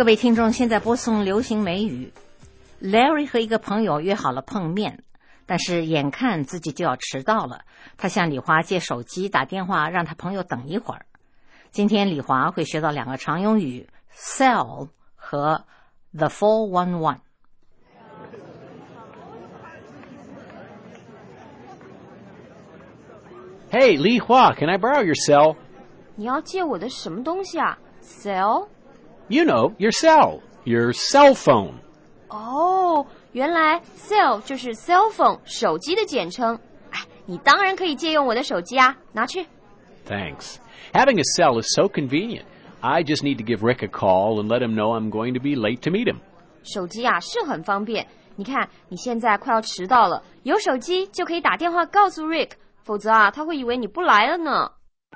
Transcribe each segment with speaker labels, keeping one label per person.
Speaker 1: 各位听众，现在播送流行美语。Larry 和一个朋友约好了碰面，但是眼看自己就要迟到了，他向李华借手机打电话，让他朋友等一会儿。今天李华会学到两个常用语 cell 和 the 411。
Speaker 2: Hey, Li Hua, can I borrow your cell?
Speaker 3: 你要借我的什么东西啊 ？Cell?
Speaker 2: You know, your cell. Your cell phone.
Speaker 3: 哦，原来 cell 就是 cell phone 手机的简称。哎，你当然可以借用我的手机啊，拿去。
Speaker 2: Thanks. Having a cell is so convenient. I just need to give Rick a call and let him know I'm going to be late to meet him.
Speaker 3: 手机啊是很方便。你看，你现在快要迟到了，有手机就可以打电话告诉 Rick， 否则啊他会以为你不来了呢。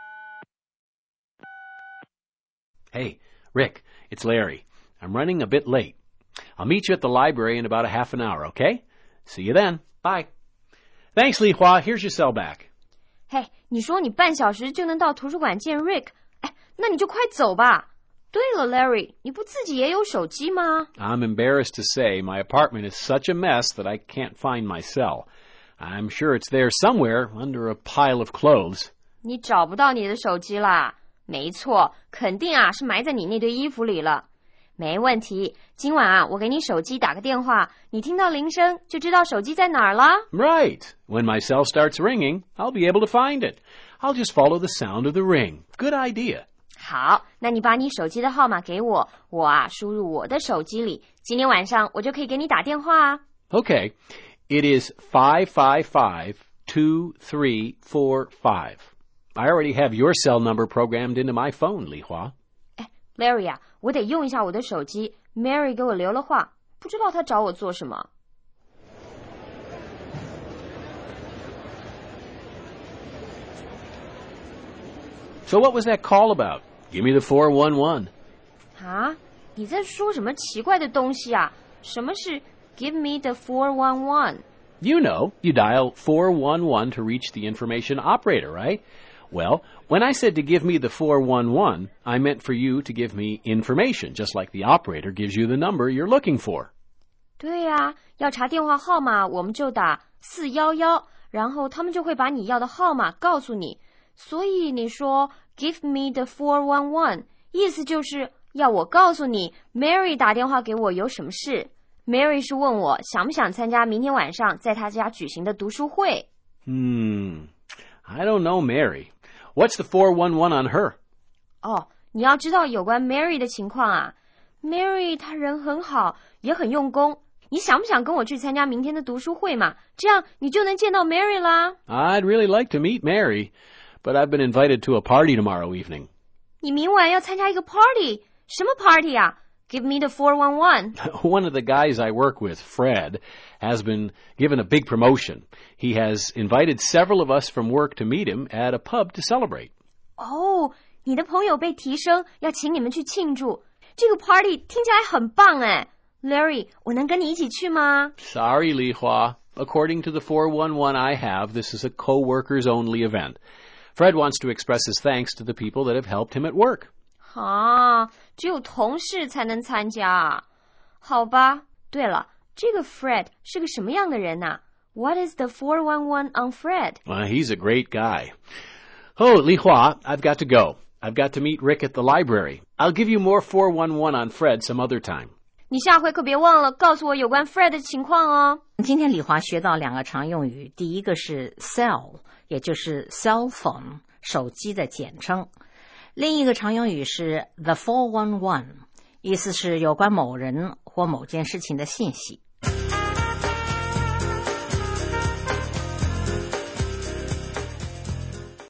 Speaker 2: Hey, Rick, it's Larry. I'm running a bit late. I'll meet you at the library in about a half an hour, okay? See you then. Bye. Thanks, Li Hua. Here's your cell back.
Speaker 3: 嘿，你说你半小时就能到图书馆见 Rick， 哎，那你就快走吧。对了 Larry， 你不自己也有手机吗？
Speaker 2: I'm embarrassed to say my apartment is such a mess that I can't find my cell. I'm sure it's there somewhere under a pile of clothes.
Speaker 3: 你找不到你的手机啦？没错，肯定啊是埋在你那堆衣服里了。没问题，今晚啊我给你手机打个电话，你听到铃声就知道手机在哪儿了。
Speaker 2: Right. When my cell starts ringing, I'll be able to find it. I'll just follow the sound of the ring. Good idea.
Speaker 3: 好，那你把你手机的号码给我，我啊输入我的手机里，今天晚上我就可以给你打电话啊。
Speaker 2: Okay. It is 555-2345. I already have your cell number programmed into my phone, Li Hua.
Speaker 3: 哎 ，Larry 啊，我得用一下我的手机。Mary 给我留了话，不知道她找我做什么。
Speaker 2: So what was that call about? Give me the 411.
Speaker 3: 啊，你在说什么奇怪的东西啊？什么是 Give me the 411?
Speaker 2: You know, you dial 411 to reach the information operator, right? Well, when I said to give me the 411, I meant for you to give me information, just like the operator gives you the number you're looking for.
Speaker 3: 对呀，要查电话号码，我们就打411，然后他们就会把你要的号码告诉你。所以你说 Give me the 411， 意思就是要我告诉你 Mary 打电话给我有什么事。Mary 是问我想不想参加明天晚上在她家举行的读书会。
Speaker 2: I don't know Mary. What's the 411 on her?
Speaker 3: 哦，你要知道有关 Mary 的情况啊。Mary 她人很好，也很用功。你想不想跟我去参加明天的读书会嘛？这样你就能见到 Mary 啦。
Speaker 2: I'd really like to meet Mary, but I've been invited to a party tomorrow evening.
Speaker 3: 你明晚要参加一个 party， 什么 party 啊？ Give me the 411.
Speaker 2: One of the guys I work with, Fred, has been given a big promotion. He has invited several of us from work to meet him at a pub to celebrate.
Speaker 3: 哦，你的朋友被提升，要请你们去庆祝。这个 party 听起来很棒哎。Larry， 我能跟你一起去吗？
Speaker 2: Sorry, Li Hua. According to the 411 I have, this is a co-workers only event. Fred wants to express his thanks to the people that have helped him at work.
Speaker 3: 啊，只有同事才能参加啊。好吧，对了，这个 Fred 是个什么样的人啊？ What is the 411 on Fred?
Speaker 2: He's a great guy. Oh, Li Hua, I've got to go. I've got to meet Rick at the library. I'll give you more 411 on Fred some other time.
Speaker 3: 你下回可别忘了告诉我有关 Fred 的情况哦。
Speaker 1: 今天李华学到两个常用语，第一个是 cell， 也就是 cell phone 手机的简称。另一个常用语是 the 411， 意思是有关某人或某件事情的信息。